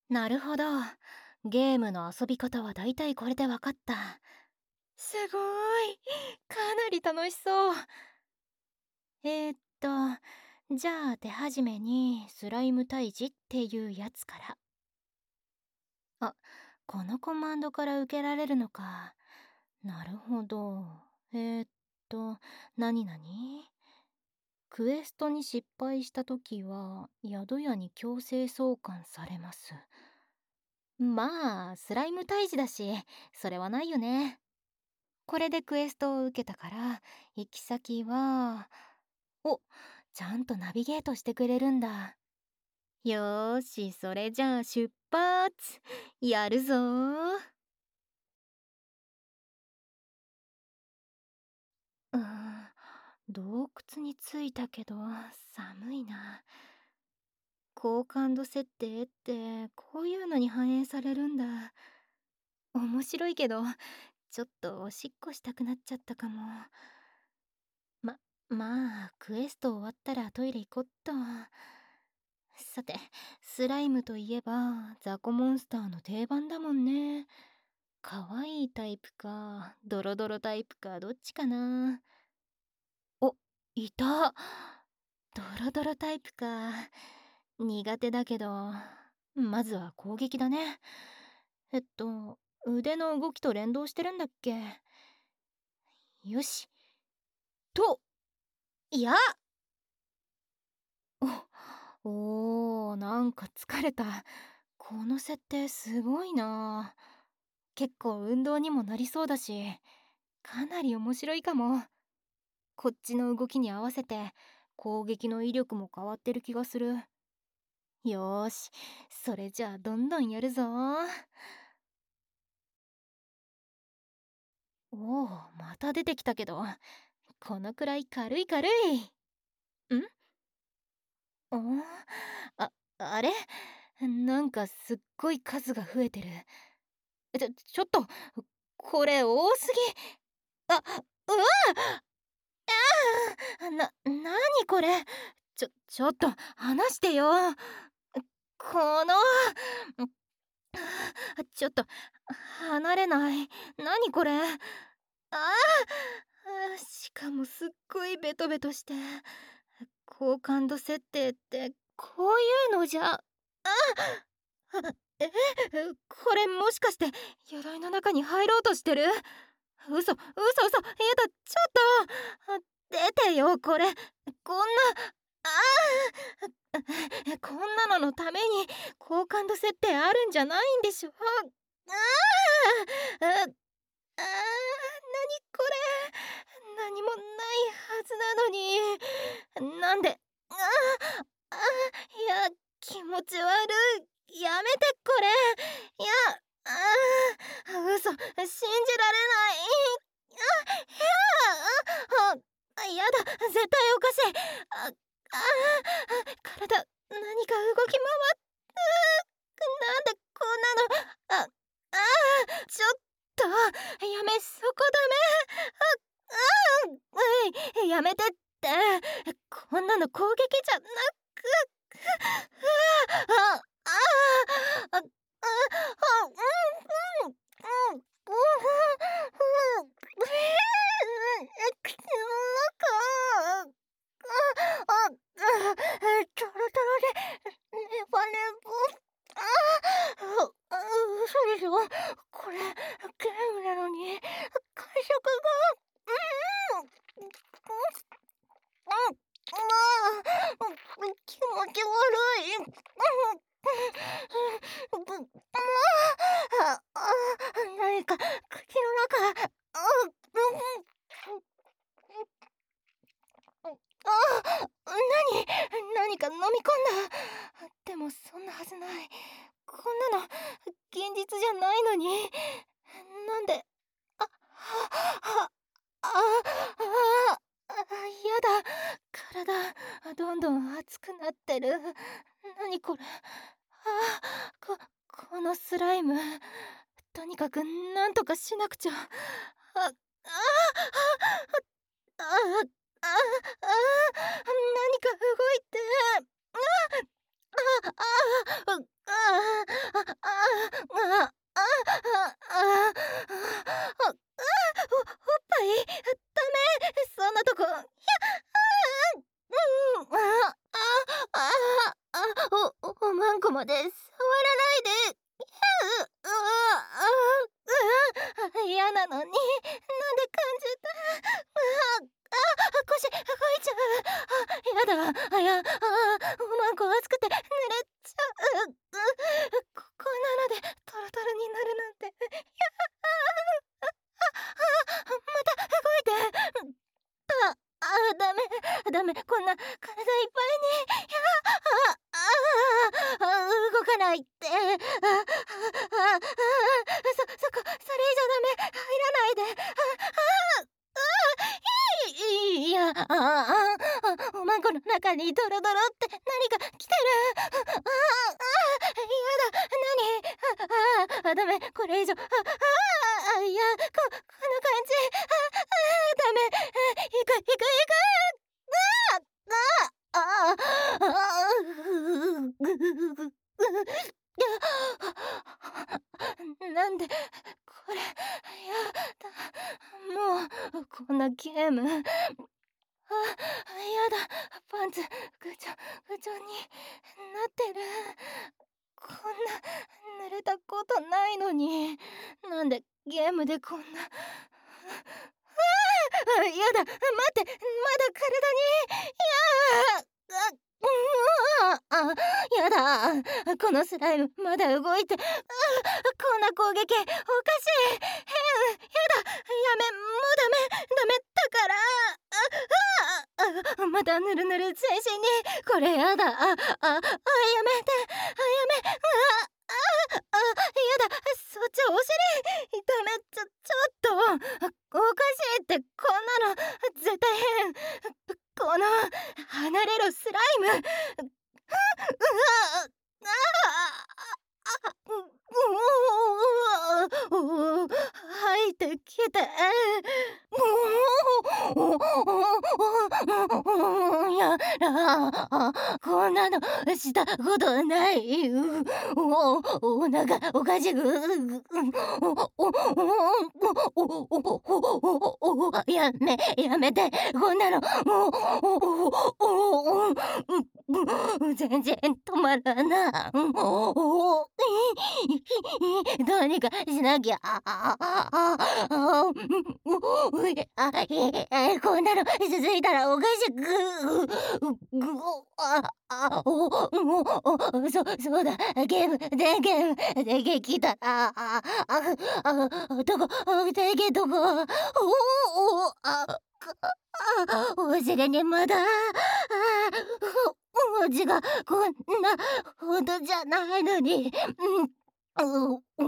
なるほど。ゲームの遊び方はだいたいこれでわかった。すごい。かなり楽しそう。えーっと、じゃあ手始めにスライム退治っていうやつから。あ、このコマンドから受けられるのか。なるほど。ーっと、なになにクエストに失敗したときは、宿屋に強制送還されます。まあ、スライム退治だし、それはないよね。これでクエストを受けたから、行き先は、お、ちゃんとナビゲートしてくれるんだ。よーし、それじゃあ出発。やるぞー。うーん、洞窟に着いたけど、寒いな。高感度設定ってこういうのに反映されるんだ。面白いけど、ちょっとおしっこしたくなっちゃったかも。ま、まあ、クエスト終わったらトイレ行こっと。さて、スライムといえば、ザコモンスターの定番だもんね。可愛いタイプか、ドロドロタイプか、どっちかな。お、いた。ドロドロタイプか。苦手だけど、まずは攻撃だね。腕の動きと連動してるんだっけ。よし。と、やなんか疲れた。この設定すごいな。結構運動にもなりそうだし、かなり面白いかも。こっちの動きに合わせて攻撃の威力も変わってる気がする。よーし、それじゃあどんどんやるぞ。おお、また出てきたけど、このくらい軽い軽い。んおーあれなんかすっごい数が増えてる。ちょっと、これ多すぎ。うわなにこれ。ちょっと話してよ。このちょっと離れない。なにこれ。しかもすっごいベトベトして。高感度設定ってこういうのじゃ。え、これもしかして鎧の中に入ろうとしてる。嘘。やだ、ちょっと。出てよ、これ。こんな、こんなののために高感度設定あるんじゃないんでしょ。なにこれ。何もないはずなのに。なんで。いや、気持ち悪い。やめて、これ。いや、嘘、信じられない。やだ、絶対おかしい。体、何か動き回っ、なんでこんなの。ちょっと、やめ、そこダメ。やめてって。こんなの攻撃じゃなく。あ、あ、あ、あ、あ、うん、うん、うん、うん、口の中。トロトロで、ネバネバ。嘘でしょ。これ、ゲームなのに、感触が、気持ち悪い。何か口の中。何か飲み込んだ。でもそんなはずない。こんなの現実じゃないのに。なんで。あはあやだ。体どんどん熱くなってる。何これ。このスライム、とにかくなんとかしなくちゃ。ああああ何か動いて。あああおまんこまで触らないで。嫌なのになんで感じた。腰動いちゃう。やだ。おまんこ熱くて濡れちゃう。こんなのでトロトロになるなんて。また動いて。ダメ、こんな体いっぱいに。動かないって。それ以上ダメ。入らないで。いや、おまんこの中にドロドロって何か来てる。やだ。ダメ、これ以上。いや、この感じ。ダメ。行く。なんでこれ。やだ。もうこんなゲーム。やだ。パンツぐちょぐちょになってる。こんな濡れたことないのに。なんでゲームでこんな。やだ。待って、まだ体に。やだ。このスライムまだ動いて。こんな攻撃おかしい。やだ。やめ、もうダメだから。またぬるぬる全身に。これやだ。やめて。やだ。そっちお尻。ダメ。ちょっとおかしいって。こんなの絶対変。この離れろスライム。入ってきて。やだ。こんなのしたことない。お腹おかしく。やめて。こんなの全然止まらない。どうにかしなきゃ。こんなの続いたらおかしく。そうだ。電源切った。どこ。お尻にまだ。文字がこんなほどじゃないのに。もう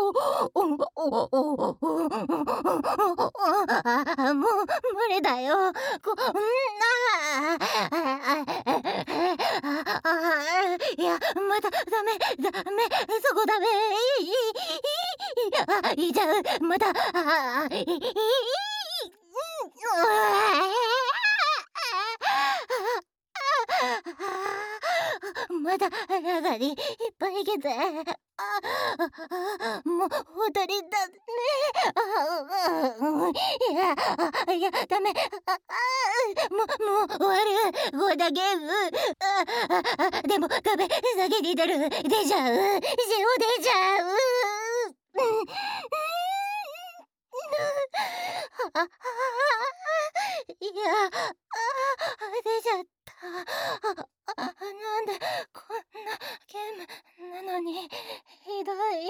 無理だよ。こんな。いや、まだダメ。そこダメ。いいじゃん。また。まだ中にいっぱいいけて。もう踊りだね。いや、ダメ。もう終わる。こんなゲーム。でもダメ。先に出ちゃう。塩出ちゃう。いや、出ちゃった。なんでこんなゲームなのにひどい。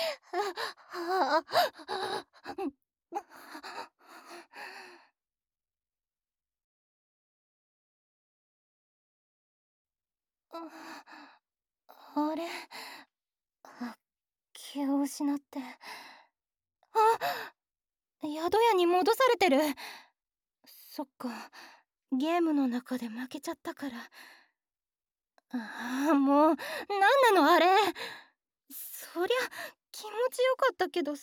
あれ、気を失って。宿屋に戻されてる。そっか、ゲームの中で負けちゃったから。もうなんなのあれ。そりゃ気持ちよかったけどさ。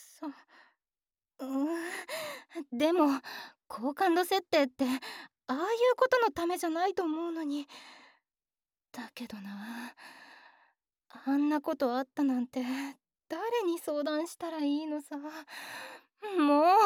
でも好感度設定ってああいうことのためじゃないと思うのに。だけどな、あんなことあったなんて誰に相談したらいいのさ。もう